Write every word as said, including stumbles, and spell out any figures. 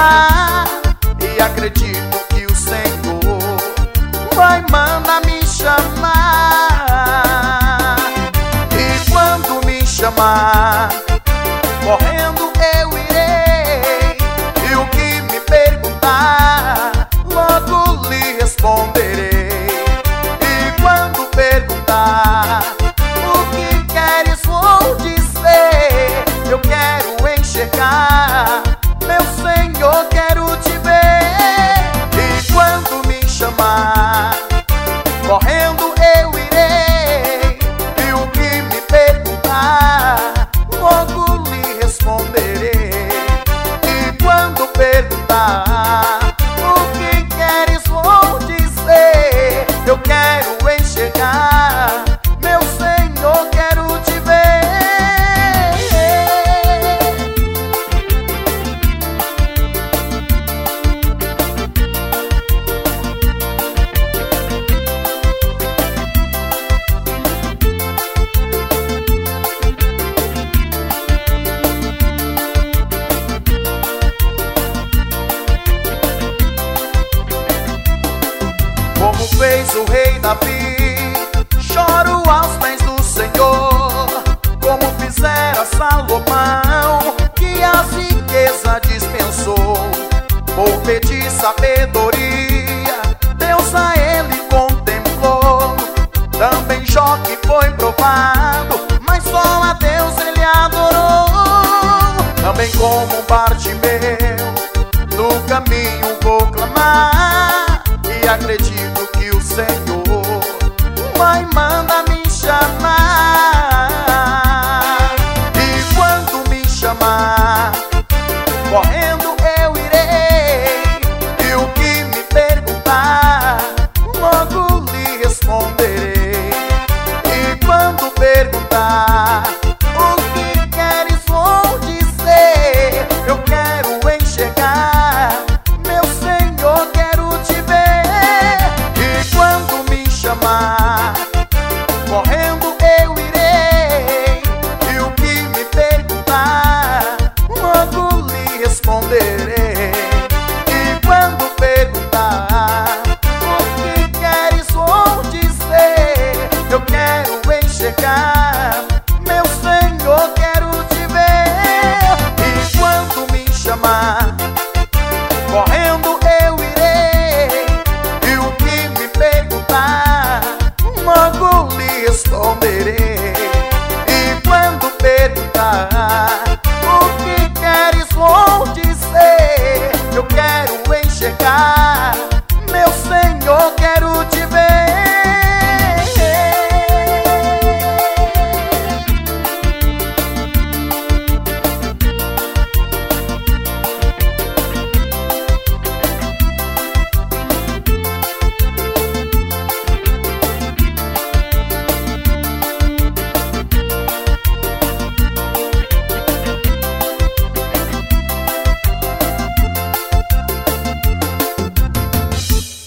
perguntar, e acredito que o Senhor vai mandar me chamar. E quando me chamar, correndo eu irei, e o que me perguntar, logo lhe responderei. E quando perguntar, o que queres vou dizer, eu quero enxergar, meu Senhor, quero te ver. E quando me chamar, correndo eu irei, e o que me perguntar, logo lhe responderei. E quando perguntar, o que queres vou dizer, eu quero enxergar, meu Senhor, quero te ver. Como fez o rei Davi, choro aos pés do Senhor. Como fizera Salomão, que as riquezas dispensou. Por pedir sabedoria, Deus a ele contemplou. Também Jó, que foi provado, mas só a Deus ele adorou. Também como Bartimeu, no caminho vou clamar, e acredito que o Senhor vai mandar me chamar. E quando me chamar, correndo eu irei, e o que me perguntar, logo lhe responderei. E quando perguntar, o que queres vou dizer, eu quero enxergar, meu Senhor, quero te ver. E quando me chamar, correndo eu irei, e o que me perguntar, logo lhe responderei. E quando perguntar, o que queres vou dizer, eu quero enxergar,